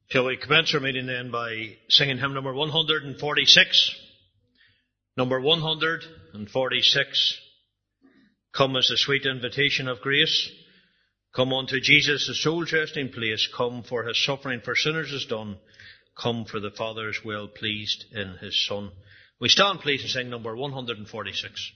Shall we commence our meeting then by singing hymn number 146? Number 146. Come as the sweet invitation of grace. Come unto Jesus, the soul's resting place. Come, for his suffering for sinners is done. Come, for the Father's well pleased in his Son. We stand, please, and sing number 146.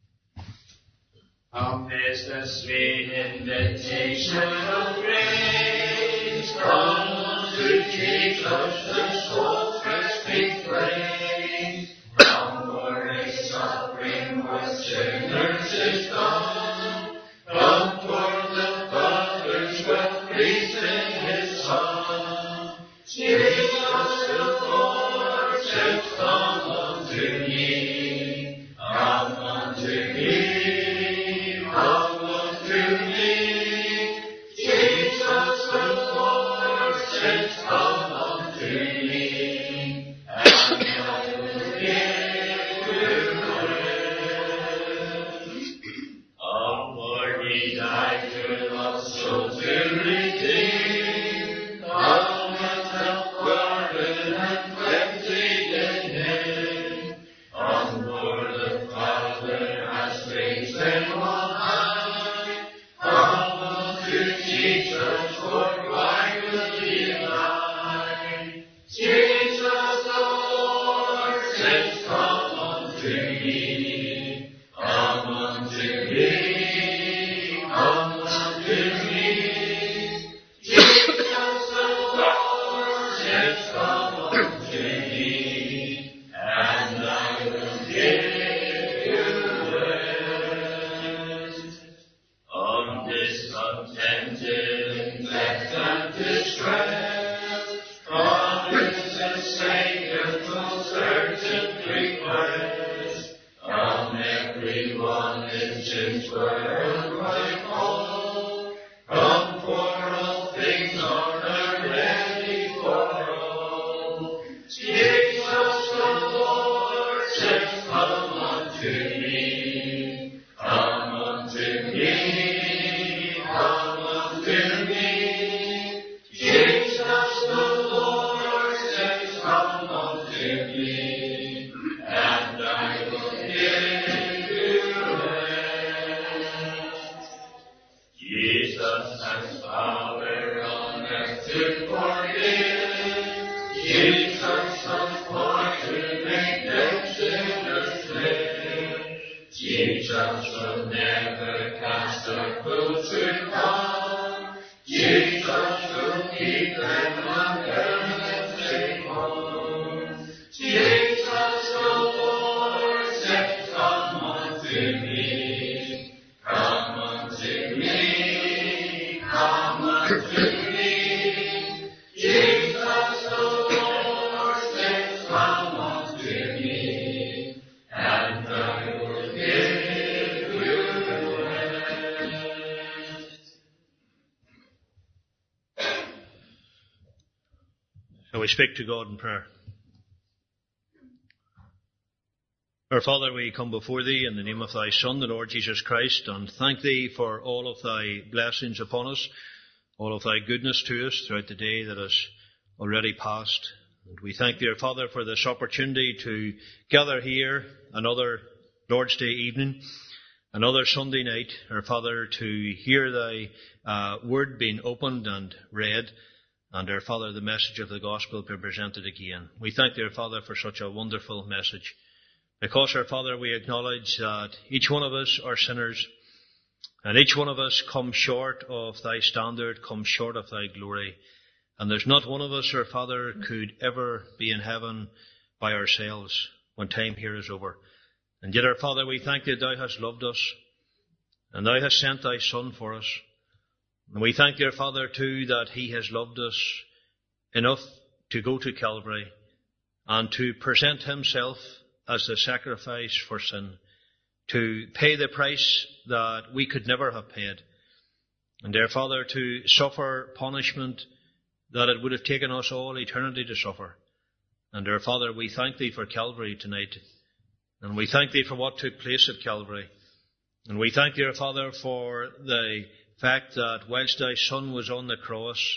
Come is the sweet invitation of grace. Come to Jesus, the soul's resting place. Come, for his suffering for sinners is done. Come, for the Father's well pleased in his Son. Jesus the Lord said, come unto me. Come unto me. Come unto me. Jesus the Lord said, come unto me. And I will give you rest. Oh, Lord, he died to love, so to redeem. Come and help pardon and cleansing in him. On board the Father has raised him on high. Come unto Jesus, for why will he lie? Jesus the Lord says, come unto me. Come unto me. Come unto me. Jesus the Lord says, come unto me. And I will give you rest. On discontented death and distress, promise the Savior full certain request. Come everyone in sin's worldwide call. Come, for all things are ready for all. Jesus the Lord says, come unto me. Come unto me. Come unto me. Jesus the Lord says, come unto me. And I will give you rest. Jesus has power on earth to forgive. Jesus has power to make dead sinners live. Jesus will never cast a fool to come. Jesus will keep them under the same home. Jesus the Lord says, come unto me. Come unto me. Come unto me. Jesus the Lord says, come unto me. And I will give you rest. Shall we speak to God in prayer? Our Father, we come before Thee in the name of Thy Son, the Lord Jesus Christ, and thank Thee for all of Thy blessings upon us, all of Thy goodness to us throughout the day that has already passed. And we thank Thee, our Father, for this opportunity to gather here another Lord's Day evening, another Sunday night, our Father, to hear Thy Word being opened and read, and our Father, the message of the Gospel be presented again. We thank Thee, our Father, for such a wonderful message. Because, our Father, we acknowledge that each one of us are sinners, and each one of us comes short of Thy standard, comes short of Thy glory. And there's not one of us, our Father, could ever be in heaven by ourselves when time here is over. And yet, our Father, we thank Thee that Thou hast loved us, and Thou hast sent Thy Son for us. And we thank Thee, our Father, too, that He has loved us enough to go to Calvary and to present Himself as the sacrifice for sin, to pay the price that we could never have paid, and dear Father, to suffer punishment that it would have taken us all eternity to suffer. And dear Father, we thank Thee for Calvary tonight, and we thank Thee for what took place at Calvary, and we thank Thee, our Father, for the fact that whilst Thy Son was on the cross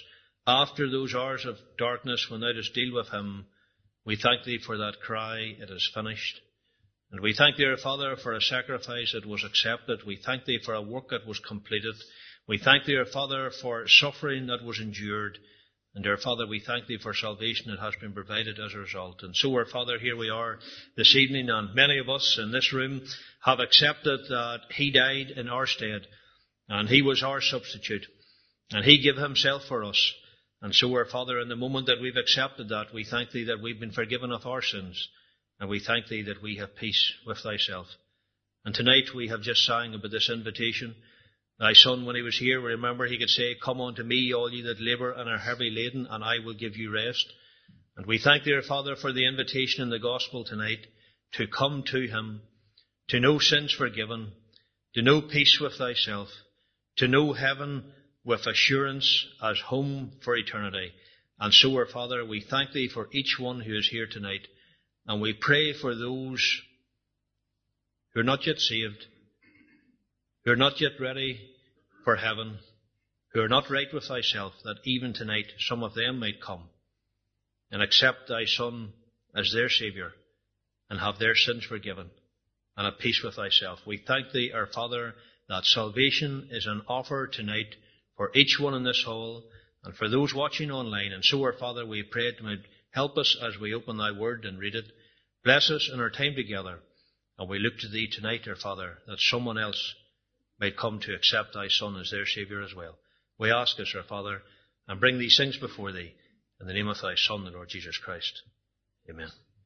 After those hours of darkness, when thou didst deal with him, we thank thee for that cry, it is finished. And we thank thee, our Father, for a sacrifice that was accepted. We thank thee for a work that was completed. We thank thee, our Father, for suffering that was endured. And, our Father, we thank thee for salvation that has been provided as a result. And so, our Father, here we are this evening, and many of us in this room have accepted that he died in our stead, and he was our substitute, and he gave himself for us. And so, our Father, in the moment that we've accepted that, we thank thee that we've been forgiven of our sins, and we thank thee that we have peace with thyself. And tonight we have just sang about this invitation. Thy Son, when he was here, remember, he could say, come unto me, all ye that labour and are heavy laden, and I will give you rest. And we thank thee, our Father, for the invitation in the gospel tonight to come to him, to know sins forgiven, to know peace with thyself, to know heaven with assurance as home for eternity. And so, our Father, we thank thee for each one who is here tonight, and we pray for those who are not yet saved, who are not yet ready for heaven, who are not right with thyself, that even tonight some of them might come and accept thy Son as their Saviour and have their sins forgiven and have peace with thyself. We thank thee, our Father, that salvation is an offer tonight for each one in this hall and for those watching online. And so, our Father, we pray it might help us as we open thy word and read it. Bless us in our time together. And we look to thee tonight, our Father, that someone else might come to accept thy Son as their Saviour as well. We ask us, our Father, and bring these things before thee in the name of thy Son, the Lord Jesus Christ. Amen.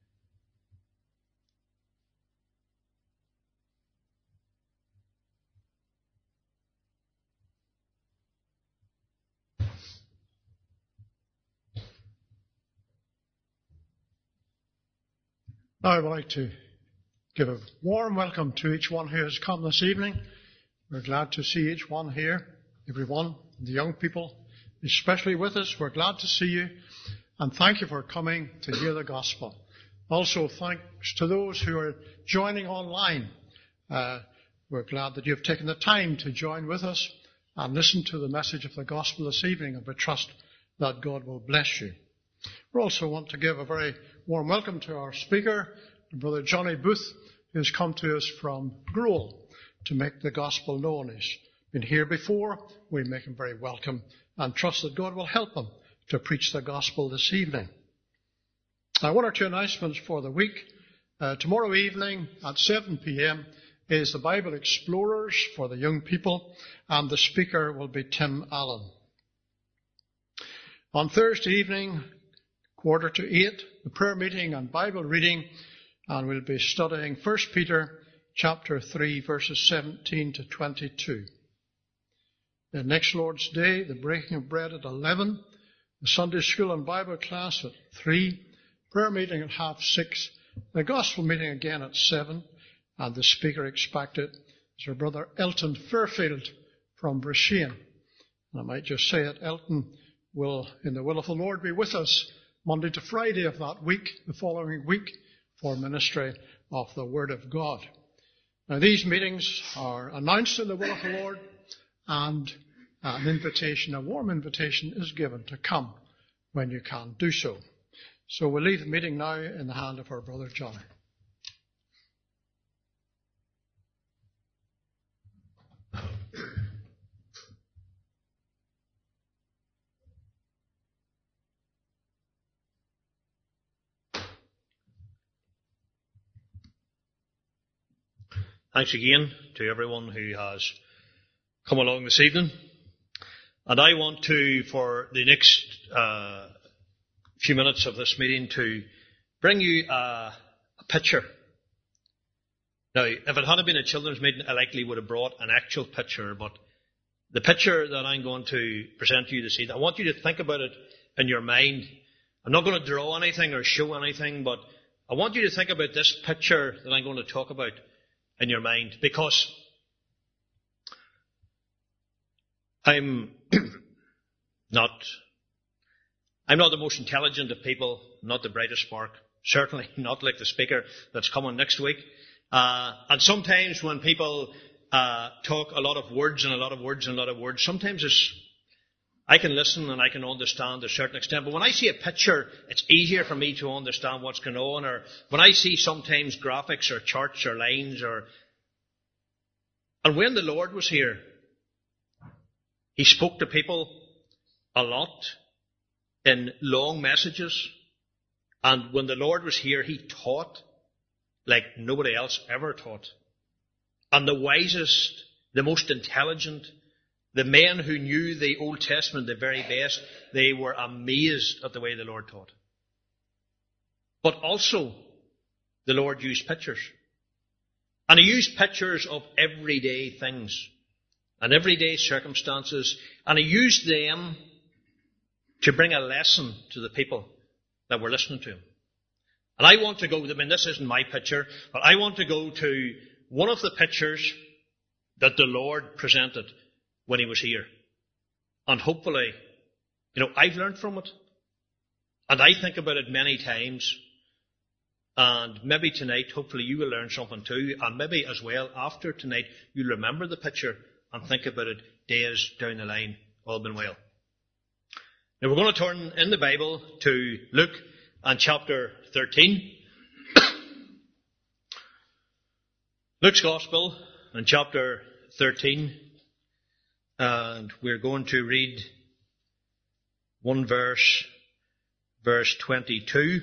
Now I would like to give a warm welcome to each one who has come this evening. We're glad to see each one here, everyone, the young people, especially with us. We're glad to see you, and thank you for coming to hear the gospel. Also, thanks to those who are joining online. We're glad that you've taken the time to join with us and listen to the message of the gospel this evening, and we trust that God will bless you. We also want to give a very warm welcome to our speaker, Brother Johnny Booth, who has come to us from Groel to make the gospel known. He's been here before. We make him very welcome and trust that God will help him to preach the gospel this evening. One or two announcements for the week. Tomorrow evening at 7 p.m. is the Bible Explorers for the young people, and the speaker will be Tim Allen. On Thursday evening, 7:45, the prayer meeting and Bible reading, and we'll be studying 1 Peter chapter 3, verses 17 to 22. The next Lord's Day, the breaking of bread at 11, the Sunday school and Bible class at 3, prayer meeting at 6:30, the gospel meeting again at 7, and the speaker expected is our brother Elton Fairfield from Brisbane. And I might just say that Elton will, in the will of the Lord, be with us Monday to Friday of that week, the following week, for ministry of the Word of God. Now, these meetings are announced in the will of the Lord, and an invitation, a warm invitation, is given to come when you can do so. So we'll leave the meeting now in the hand of our brother Johnny. Thanks again to everyone who has come along this evening. And I want to, for the next few minutes of this meeting, to bring you a picture. Now, if it hadn't been a children's meeting, I likely would have brought an actual picture, but the picture that I'm going to present to you this evening, I want you to think about it in your mind. I'm not going to draw anything or show anything, but I want you to think about this picture that I'm going to talk about in your mind, because I'm not the most intelligent of people, not the brightest spark, certainly not like the speaker that's coming next week. And sometimes when people talk a lot of words and a lot of words and a lot of words, sometimes I can listen and I can understand to a certain extent. But when I see a picture, it's easier for me to understand what's going on. Or when I see sometimes graphics or charts or lines And when the Lord was here, He spoke to people a lot in long messages. And when the Lord was here, He taught like nobody else ever taught. And the wisest, the most intelligent, the men who knew the Old Testament the very best, they were amazed at the way the Lord taught. But also, the Lord used pictures. And He used pictures of everyday things and everyday circumstances. And He used them to bring a lesson to the people that were listening to Him. And I want to go, this isn't my picture, but I want to go to one of the pictures that the Lord presented when He was here. And hopefully, I've learned from it. And I think about it many times. And maybe tonight, hopefully you will learn something too. And maybe as well, after tonight, you'll remember the picture and think about it days down the line, all been well. Now we're going to turn in the Bible to Luke and chapter 13. Luke's Gospel and chapter 13. And we're going to read one verse 22.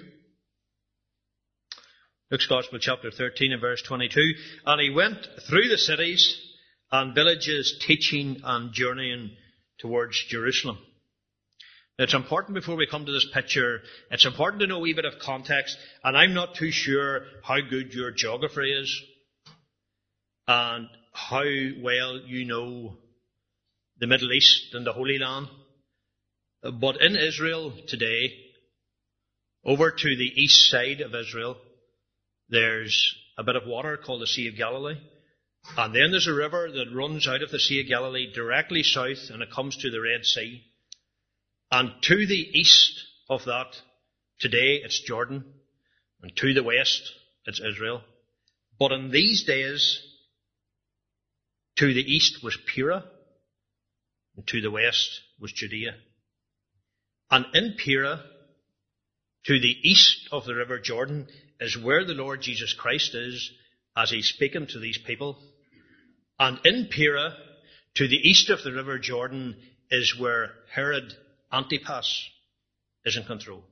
Luke's Gospel, chapter 13 and verse 22. And He went through the cities and villages, teaching and journeying towards Jerusalem. Now, it's important before we come to this picture, it's important to know a wee bit of context. And I'm not too sure how good your geography is and how well you know the Middle East and the Holy Land. But in Israel today, over to the east side of Israel, there's a bit of water called the Sea of Galilee. And then there's a river that runs out of the Sea of Galilee directly south, and it comes to the Red Sea. And to the east of that, today it's Jordan. And to the west, it's Israel. But in these days, to the east was Pura, and to the west was Judea. And in Pura, to the east of the river Jordan, is where the Lord Jesus Christ is as He's speaking to these people. And in Pura, to the east of the river Jordan, is where Herod Antipas is in control.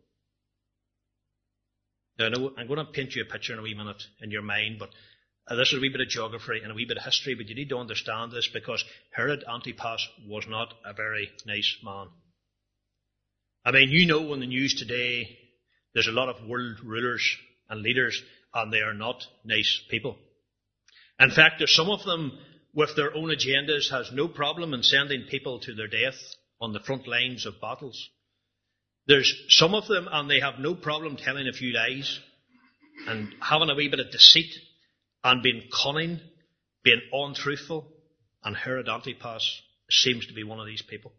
Now, I'm going to paint you a picture in a wee minute in your mind, but this is a wee bit of geography and a wee bit of history, but you need to understand this because Herod Antipas was not a very nice man. In the news today, there's a lot of world rulers and leaders, and they are not nice people. In fact, there's some of them with their own agendas has no problem in sending people to their death on the front lines of battles. There's some of them, and they have no problem telling a few lies and having a wee bit of deceit and being cunning, being untruthful, and Herod Antipas seems to be one of these people.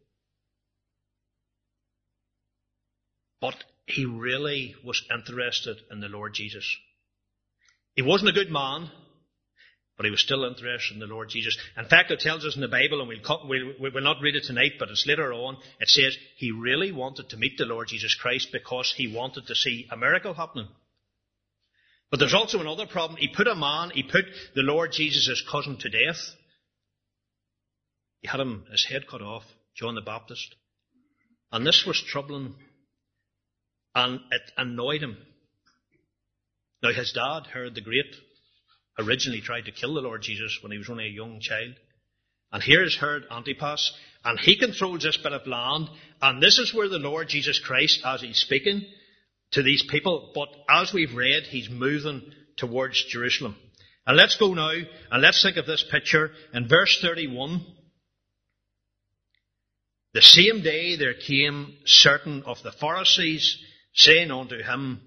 But he really was interested in the Lord Jesus. He wasn't a good man, but he was still interested in the Lord Jesus. In fact, it tells us in the Bible, and we'll not read it tonight, but it's later on, it says he really wanted to meet the Lord Jesus Christ because he wanted to see a miracle happening. But there's also another problem. He put the Lord Jesus' cousin to death. He had his head cut off, John the Baptist. And this was troubling, and it annoyed him. Now, his dad, Herod the Great, originally tried to kill the Lord Jesus when he was only a young child. And here's Herod Antipas, and he controls this bit of land, and this is where the Lord Jesus Christ, as he's speaking to these people, but as we've read, he's moving towards Jerusalem. And let's go now, and let's think of this picture. In verse 31, the same day there came certain of the Pharisees, saying unto him,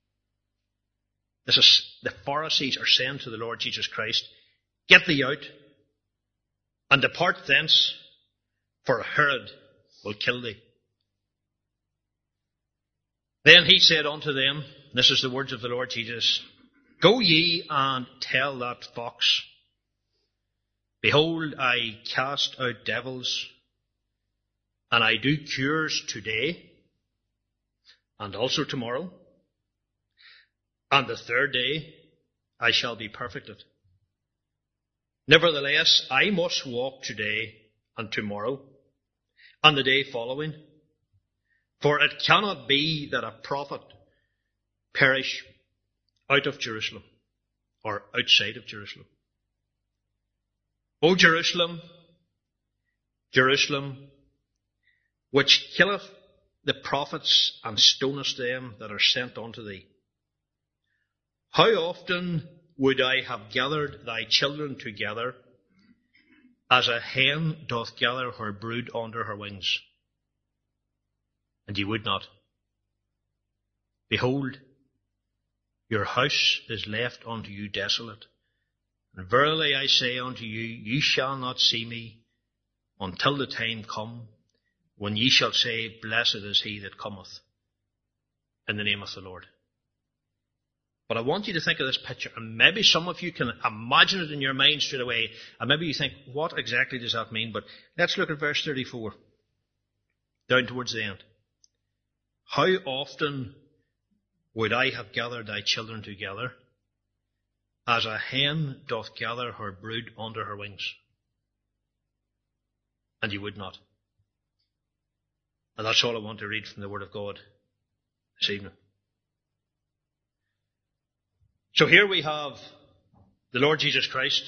the Pharisees are saying to the Lord Jesus Christ, get thee out, and depart thence, for Herod will kill thee. Then he said unto them, this is the words of the Lord Jesus, go ye and tell that fox, behold, I cast out devils And I do cures today, and also tomorrow, and the third day I shall be perfected. Nevertheless, I must walk today and tomorrow, and the day following. For it cannot be that a prophet perish out of Jerusalem, or outside of Jerusalem. O Jerusalem, Jerusalem, which killeth the prophets and stonest them that are sent unto thee. How often would I have gathered thy children together, as a hen doth gather her brood under her wings? And ye would not. Behold, your house is left unto you desolate. And verily I say unto you, ye shall not see me until the time come when ye shall say, Blessed is he that cometh in the name of the Lord. But I want you to think of this picture, and maybe some of you can imagine it in your mind straight away, and maybe you think, what exactly does that mean? But let's look at verse 34, down towards the end. How often would I have gathered thy children together, as a hen doth gather her brood under her wings? And you would not. And that's all I want to read from the Word of God this evening. So here we have the Lord Jesus Christ.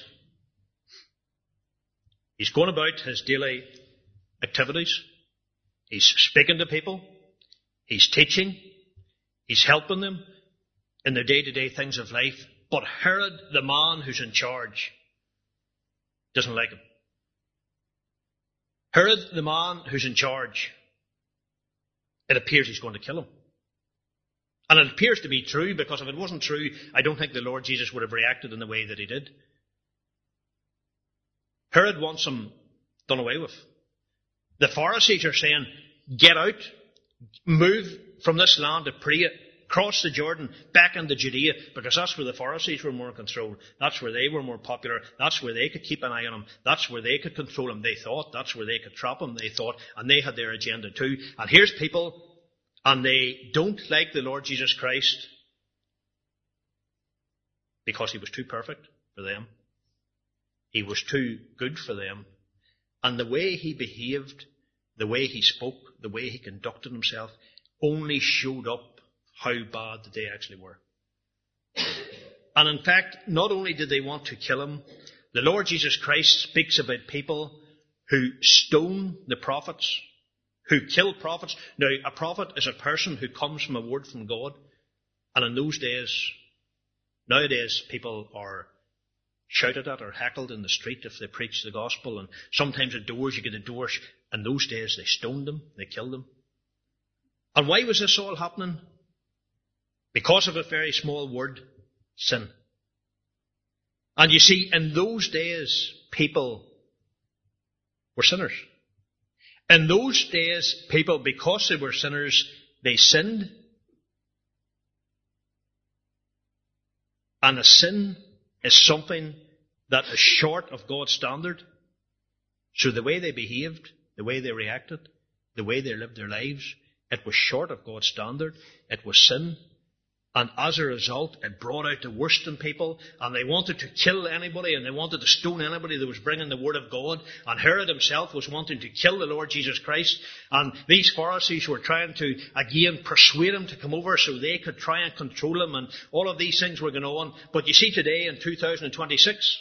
He's going about his daily activities. He's speaking to people. He's teaching. He's helping them in their day-to-day things of life. But Herod, the man who's in charge, doesn't like him. Herod, the man who's in charge, it appears he's going to kill him. And it appears to be true, because if it wasn't true, I don't think the Lord Jesus would have reacted in the way that he did. Herod wants him done away with. The Pharisees are saying, get out, move from this land of Perea, cross the Jordan, back into Judea, because that's where the Pharisees were more in control. That's where they were more popular. That's where they could keep an eye on him. That's where they could control him, they thought. That's where they could trap him, they thought. And they had their agenda too. And here's people, and they don't like the Lord Jesus Christ because he was too perfect for them. He was too good for them. And the way he behaved, the way he spoke, the way he conducted himself, only showed up how bad they actually were. And in fact, not only did they want to kill him, the Lord Jesus Christ speaks about people who stone the prophets, who kill prophets. Now, a prophet is a person who comes from a word from God. And in those days, nowadays, people are shouted at or heckled in the street if they preach the gospel. And sometimes at doors, you get a door. In those days, they stoned them. They killed them. And why was this all happening? Because of a very small word, sin. And you see, in those days, people were sinners. In those days, people, because they were sinners, they sinned. And a sin is something that is short of God's standard. So the way they behaved, the way they reacted, the way they lived their lives, it was short of God's standard. It was sin. And as a result, it brought out the worst in people, and they wanted to kill anybody, and they wanted to stone anybody that was bringing the word of God. And Herod himself was wanting to kill the Lord Jesus Christ. And these Pharisees were trying to, again, persuade him to come over so they could try and control him, and all of these things were going on. But you see, today in 2026,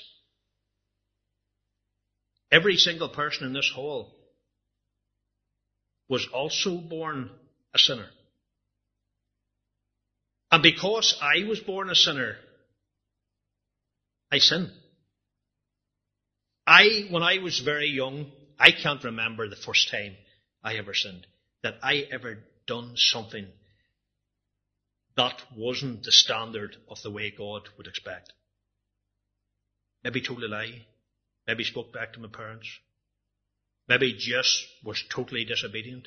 every single person in this hall was also born a sinner. And because I was born a sinner, I sin. When I was very young, I can't remember the first time I ever sinned. That I ever done something that wasn't the standard of the way God would expect. Maybe told a lie. Maybe spoke back to my parents. Maybe just was totally disobedient.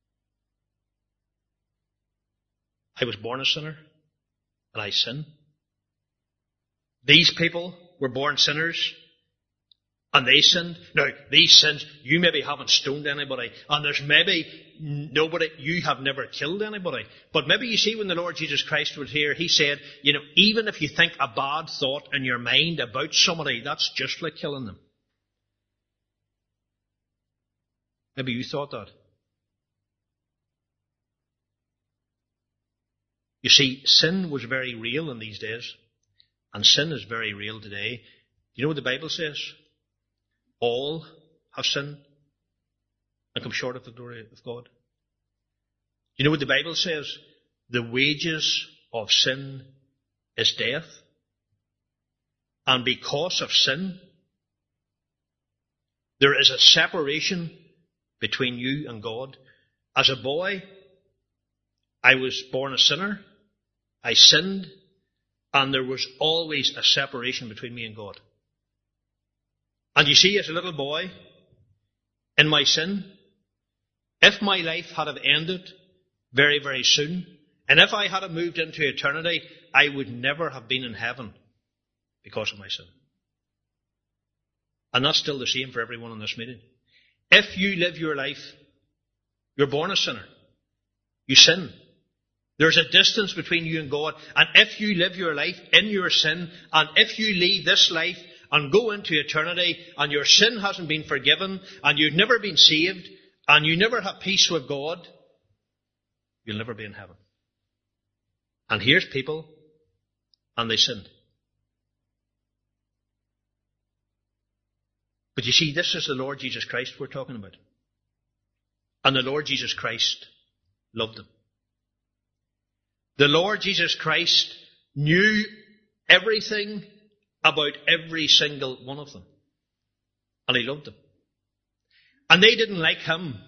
I was born a sinner. And I sin. These people were born sinners, And they sinned. Now, these sins, you maybe haven't stoned anybody, and there's maybe nobody, you have never killed anybody. But maybe you see when the Lord Jesus Christ was here, he said, even if you think a bad thought in your mind about somebody, that's just like killing them. Maybe you thought that. You see, sin was very real in these days, and sin is very real today. You know what the Bible says? All have sinned and come short of the glory of God. You know what the Bible says? The wages of sin is death. And because of sin, there is a separation between you and God. As a boy, I was born a sinner. I sinned. And there was always a separation between me and God. And you see, as a little boy, in my sin, if my life had have ended very, very soon, and if I had have moved into eternity, I would never have been in heaven because of my sin. And that's still the same for everyone in this meeting. If you live your life, you're born a sinner. You sin. There's a distance between you and God. And if you live your life in your sin, and if you leave this life and go into eternity, and your sin hasn't been forgiven, and you've never been saved, and you never have peace with God, you'll never be in heaven. And here's people, and they sinned. But you see, this is the Lord Jesus Christ we're talking about. And the Lord Jesus Christ loved them. The Lord Jesus Christ knew everything about every single one of them. And he loved them. And they didn't like him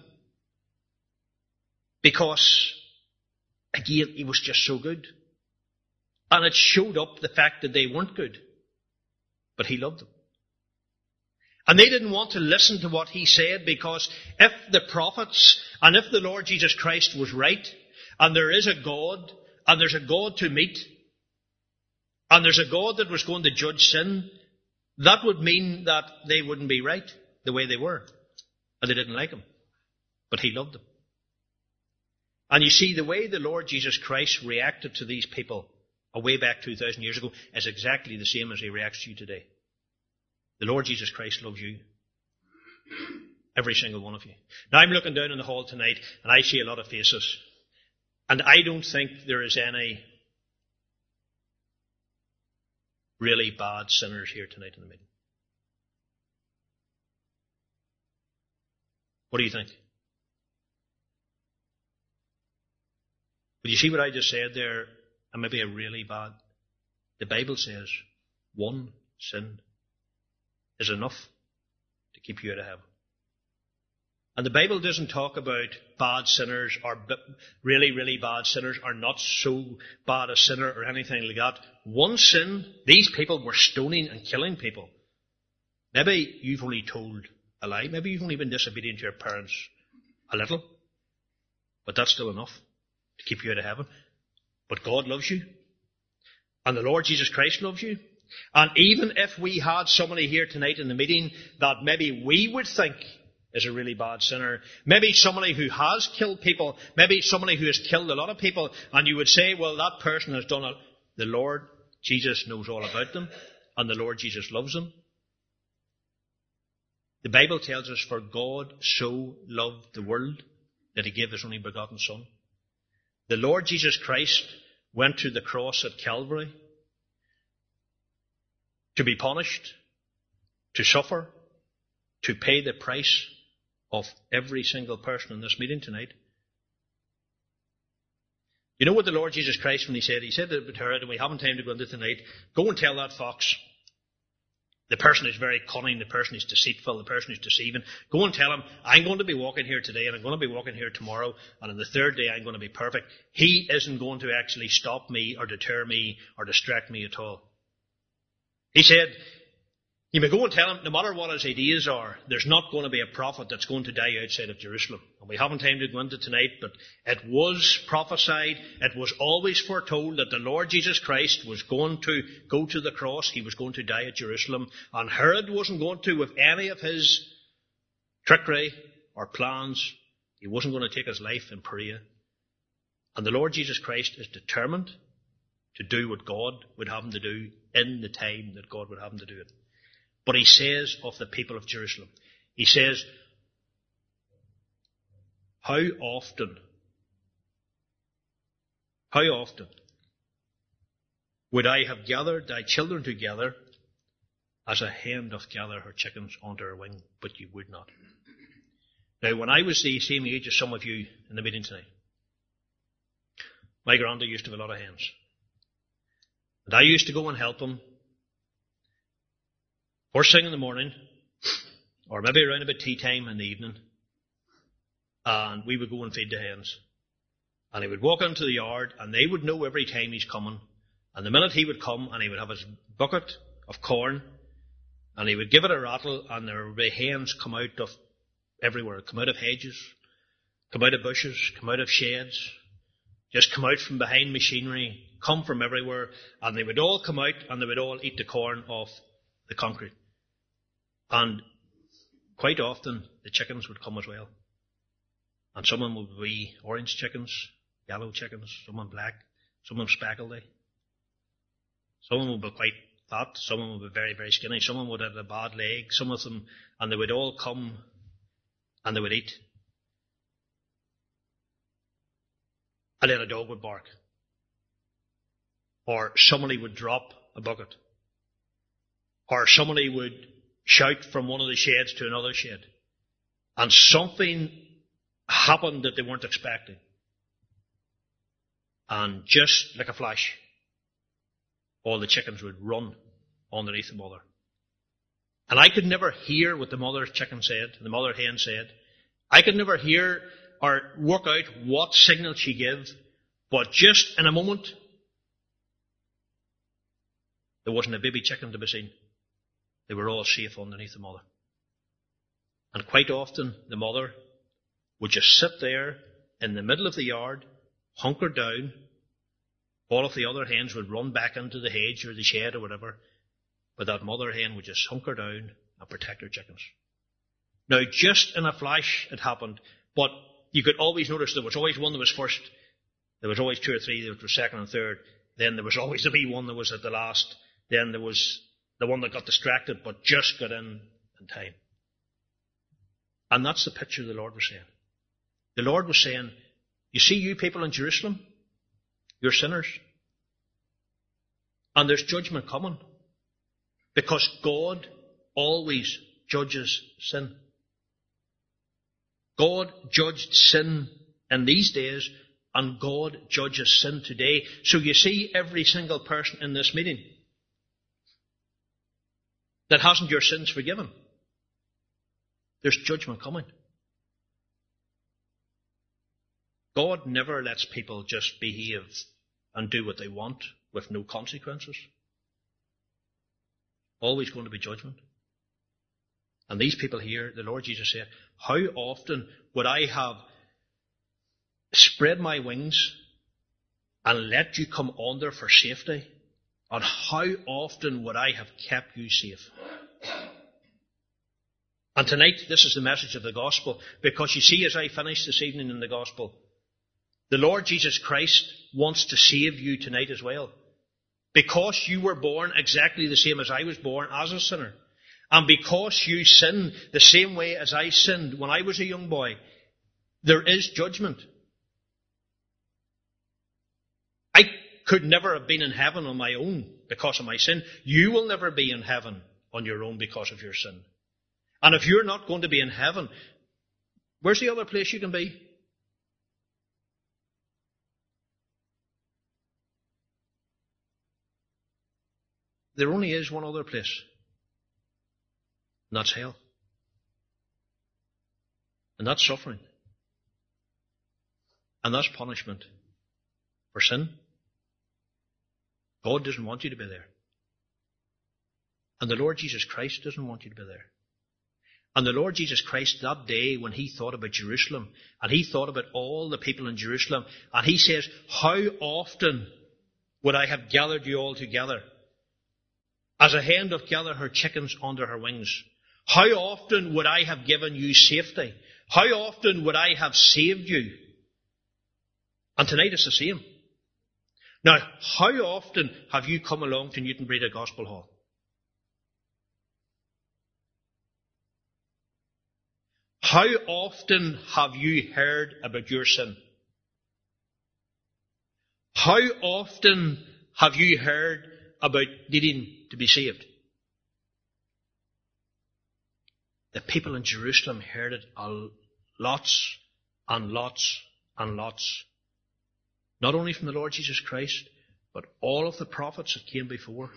because, again, he was just so good. And it showed up the fact that they weren't good. But he loved them. And they didn't want to listen to what he said, because if the prophets and if the Lord Jesus Christ was right, and there is a God, and there's a God to meet, and there's a God that was going to judge sin, that would mean that they wouldn't be right the way they were. And they didn't like him. But he loved them. And you see, the way the Lord Jesus Christ reacted to these people way back 2,000 years ago is exactly the same as he reacts to you today. The Lord Jesus Christ loves you. Every single one of you. Now I'm looking down in the hall tonight and I see a lot of faces. And I don't think there is any really bad sinners here tonight in the meeting. What do you think? But you see what I just said there, and maybe a really bad. The Bible says one sin is enough to keep you out of heaven. And the Bible doesn't talk about bad sinners or really, really bad sinners or not so bad a sinner or anything like that. One sin, these people were stoning and killing people. Maybe you've only told a lie. Maybe you've only been disobedient to your parents a little. But that's still enough to keep you out of heaven. But God loves you. And the Lord Jesus Christ loves you. And even if we had somebody here tonight in the meeting that maybe we would think is a really bad sinner, maybe somebody who has killed people, maybe somebody who has killed a lot of people, and you would say, well, that person has done it. The Lord Jesus knows all about them, and the Lord Jesus loves them. The Bible tells us, for God so loved the world that he gave his only begotten Son. The Lord Jesus Christ went to the cross at Calvary to be punished, to suffer, to pay the price of every single person in this meeting tonight. You know what the Lord Jesus Christ, when he said to Herod, and we haven't time to go into tonight, go and tell that fox. The person is very cunning, the person is deceitful, the person is deceiving. Go and tell him, I'm going to be walking here today and I'm going to be walking here tomorrow, and on the third day I'm going to be perfect. He isn't going to actually stop me or deter me or distract me at all. He said, You may go and tell him, no matter what his ideas are, there's not going to be a prophet that's going to die outside of Jerusalem. And we haven't time to go into it tonight, but it was prophesied, it was always foretold that the Lord Jesus Christ was going to go to the cross, he was going to die at Jerusalem, and Herod wasn't going to, with any of his trickery or plans, he wasn't going to take his life in Perea. And the Lord Jesus Christ is determined to do what God would have him to do in the time that God would have him to do it. But he says of the people of Jerusalem, he says, how often would I have gathered thy children together as a hen doth gather her chickens under her wing, but you would not. Now, when I was the same age as some of you in the meeting tonight, my granda used to have a lot of hens. And I used to go and help him first thing in the morning, or maybe around about tea time in the evening, and we would go and feed the hens. And he would walk into the yard, and they would know every time he's coming. And the minute he would come, and he would have his bucket of corn, and he would give it a rattle, and there would be hens come out of everywhere, come out of hedges, come out of bushes, come out of sheds, just come out from behind machinery, come from everywhere, and they would all come out, and they would all eat the corn off the concrete. And quite often the chickens would come as well. And some of them would be orange chickens, yellow chickens, some of them black, some of them speckledy. Some of them would be quite fat, some of them would be very, very skinny, some of them would have a bad leg, some of them, and they would all come and they would eat. And then a dog would bark. Or somebody would drop a bucket. Or somebody would shout from one of the sheds to another shed. And something happened that they weren't expecting. And just like a flash, all the chickens would run underneath the mother. And I could never hear what the mother chicken said, the mother hen said. I could never hear or work out what signal she gave, but just in a moment, there wasn't a baby chicken to be seen. They were all safe underneath the mother. And quite often, the mother would just sit there in the middle of the yard, hunkered down. All of the other hens would run back into the hedge or the shed or whatever, but that mother hen would just hunker down and protect her chickens. Now, just in a flash it happened, but you could always notice there was always one that was first, there was always two or three that were second and third, then there was always the wee one that was at the last, then there was the one that got distracted but just got in time. And that's the picture the Lord was saying. The Lord was saying, you see you people in Jerusalem, you're sinners. And there's judgment coming. Because God always judges sin. God judged sin in these days, and God judges sin today. So you see every single person in this meeting that hasn't your sins forgiven. There's judgment coming. God never lets people just behave and do what they want with no consequences. Always going to be judgment. And these people here, the Lord Jesus said, how often would I have spread my wings and let you come under for safety? And how often would I have kept you safe? And tonight, this is the message of the gospel, because you see, as I finish this evening in the gospel, the Lord Jesus Christ wants to save you tonight as well. Because you were born exactly the same as I was born, as a sinner. And because you sin the same way as I sinned when I was a young boy, there is judgment. I could never have been in heaven on my own because of my sin. You will never be in heaven on your own because of your sin. And if you're not going to be in heaven, where's the other place you can be? There only is one other place. And that's hell. And that's suffering. And that's punishment for sin. God doesn't want you to be there. And the Lord Jesus Christ doesn't want you to be there. And the Lord Jesus Christ, that day when he thought about Jerusalem, and he thought about all the people in Jerusalem, and he says, how often would I have gathered you all together, as a hen doth gather her chickens under her wings? How often would I have given you safety? How often would I have saved you? And tonight it's the same. Now, how often have you come along to Newton Breda Gospel Hall? How often have you heard about your sin? How often have you heard about needing to be saved? The people in Jerusalem heard it lots and lots and lots. Not only from the Lord Jesus Christ, but all of the prophets that came before.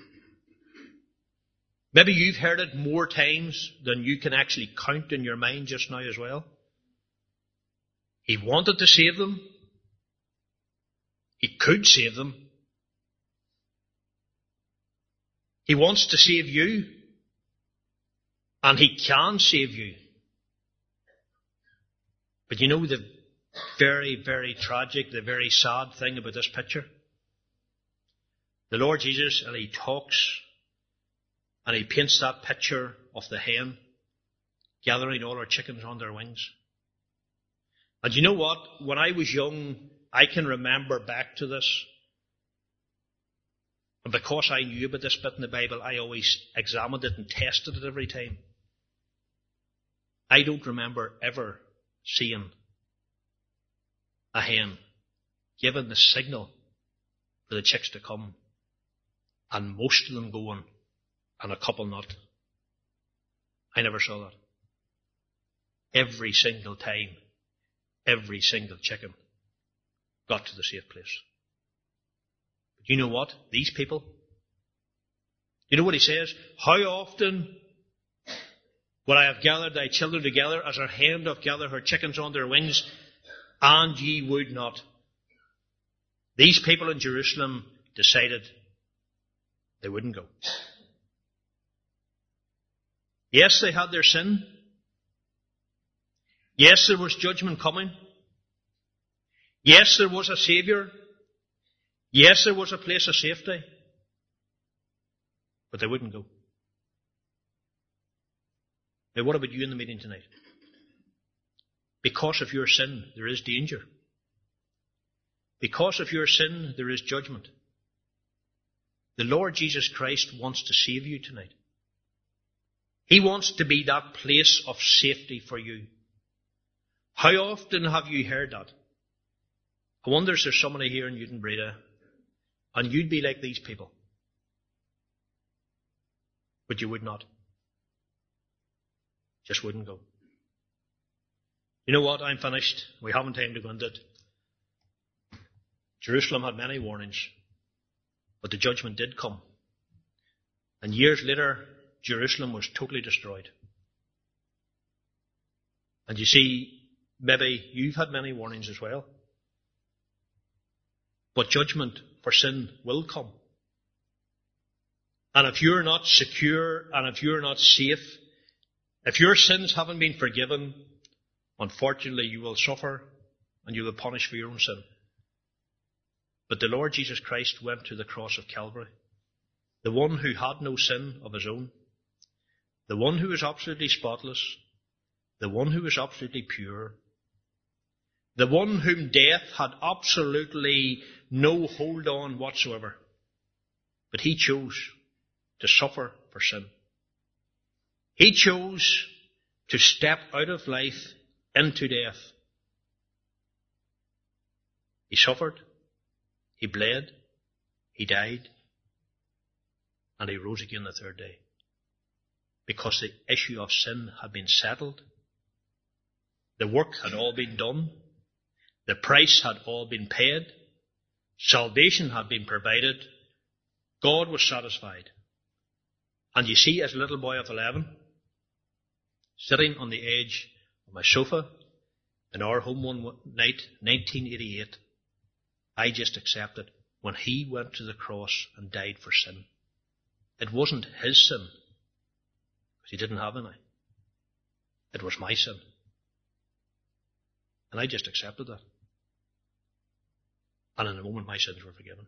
Maybe you've heard it more times than you can actually count in your mind just now as well. He wanted to save them. He could save them. He wants to save you. And he can save you. But you know the very, very tragic, the very sad thing about this picture? The Lord Jesus, and he talks, and he paints that picture of the hen gathering all her chickens on their wings. And you know what? When I was young, I can remember back to this. And because I knew about this bit in the Bible, I always examined it and tested it every time. I don't remember ever seeing a hen giving the signal for the chicks to come, and most of them going and a couple not. I never saw that. Every single time, every single chicken got to the safe place. But you know what? These people, you know what he says? How often would I have gathered thy children together as her hen doth gather her chickens on their wings, and ye would not? These people in Jerusalem decided they wouldn't go. Yes, they had their sin. Yes, there was judgment coming. Yes, there was a Saviour. Yes, there was a place of safety. But they wouldn't go. Now, what about you in the meeting tonight? Because of your sin, there is danger. Because of your sin, there is judgment. The Lord Jesus Christ wants to save you tonight. He wants to be that place of safety for you. How often have you heard that? I wonder if there's somebody here in Newton Breda, and you'd be like these people. But you would not. Just wouldn't go. You know what? I'm finished. We haven't time to go into it. Jerusalem had many warnings, but the judgment did come. And years later, Jerusalem was totally destroyed. And you see, maybe you've had many warnings as well. But judgment for sin will come. And if you're not secure, and if you're not safe, if your sins haven't been forgiven, unfortunately you will suffer and you will punish for your own sin. But the Lord Jesus Christ went to the cross of Calvary. The one who had no sin of his own. The one who was absolutely spotless. The one who was absolutely pure. The one whom death had absolutely no hold on whatsoever. But he chose to suffer for sin. He chose to step out of life into death. He suffered, he bled, he died, and he rose again the third day. Because the issue of sin had been settled. The work had all been done. The price had all been paid. Salvation had been provided. God was satisfied. And you see, as a little boy of 11, sitting on the edge of my sofa in our home one night, 1988, I just accepted when he went to the cross and died for sin. It wasn't his sin He didn't have any. It was my sin. And I just accepted that. And in a moment my sins were forgiven.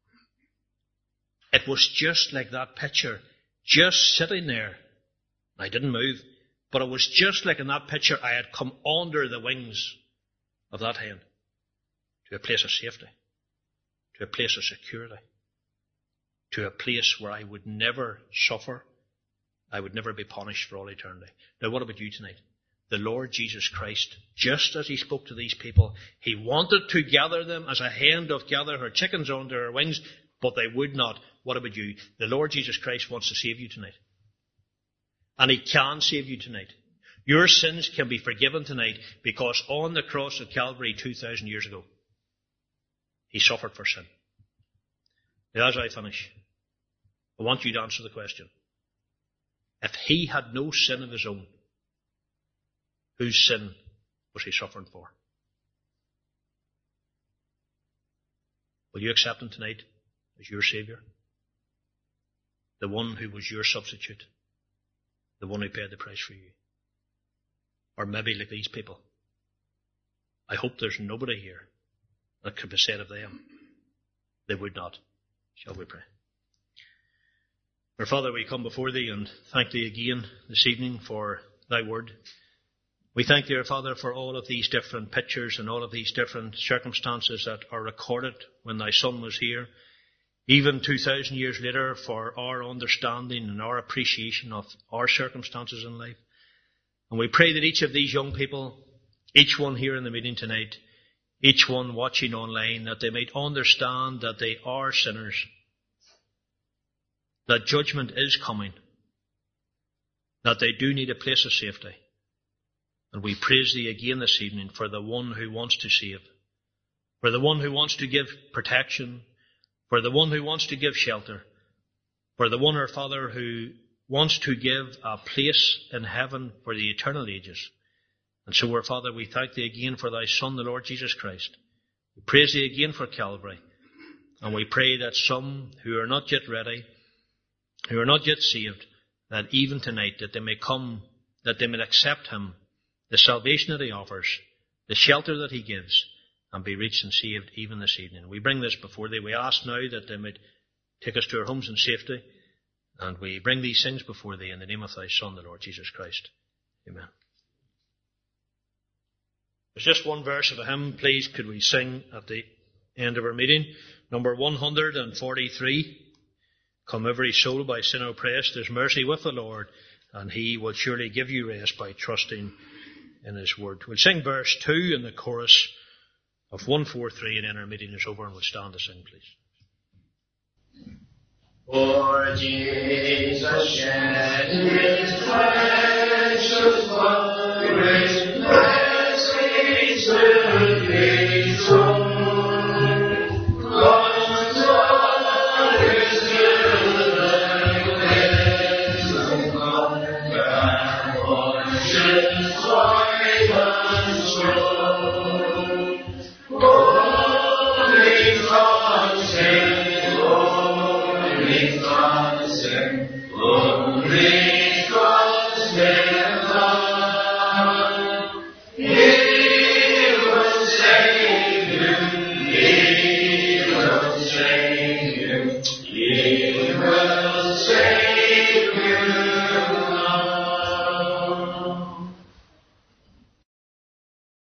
It was just like that picture, just sitting there. I didn't move, but it was just like in that picture I had come under the wings of that hen to a place of safety, to a place of security, to a place where I would never suffer, I would never be punished for all eternity. Now what about you tonight? The Lord Jesus Christ, just as he spoke to these people, he wanted to gather them as a hen doth gather her chickens under her wings, but they would not. What about you? The Lord Jesus Christ wants to save you tonight. And he can save you tonight. Your sins can be forgiven tonight because on the cross of Calvary 2,000 years ago, he suffered for sin. Now as I finish, I want you to answer the question. If he had no sin of his own, whose sin was he suffering for? Will you accept him tonight as your Saviour? The one who was your substitute? The one who paid the price for you? Or maybe like these people. I hope there's nobody here that could be said of them, they would not. Shall we pray? Our Father, we come before thee and thank thee again this evening for thy word. We thank thee, our Father, for all of these different pictures and all of these different circumstances that are recorded when thy Son was here. Even 2,000 years later, for our understanding and our appreciation of our circumstances in life. And we pray that each of these young people, each one here in the meeting tonight, each one watching online, that they might understand that they are sinners, that judgment is coming, that they do need a place of safety. And we praise thee again this evening for the one who wants to save, for the one who wants to give protection, for the one who wants to give shelter, for the one, our Father, who wants to give a place in heaven for the eternal ages. And so, our Father, we thank thee again for thy Son, the Lord Jesus Christ. We praise thee again for Calvary. And we pray that some who are not yet ready, who are not yet saved, that even tonight, that they may come, that they may accept him, the salvation that he offers, the shelter that he gives, and be reached and saved even this evening. We bring this before thee. We ask now that they might take us to our homes in safety. And we bring these things before thee in the name of thy Son, the Lord Jesus Christ. Amen. There's just one verse of a hymn, please, could we sing at the end of our meeting. Number 143. Come every soul by sin oppressed, there's mercy with the Lord, and he will surely give you rest by trusting in his word. We'll sing verse 2 in the chorus of 143, and then our meeting is over, and we'll stand to sing, please. For Jesus shed his precious blood, with blessings to be sown. God's love is good and wisdom come, and conscience white and strong. Holy God, sing, only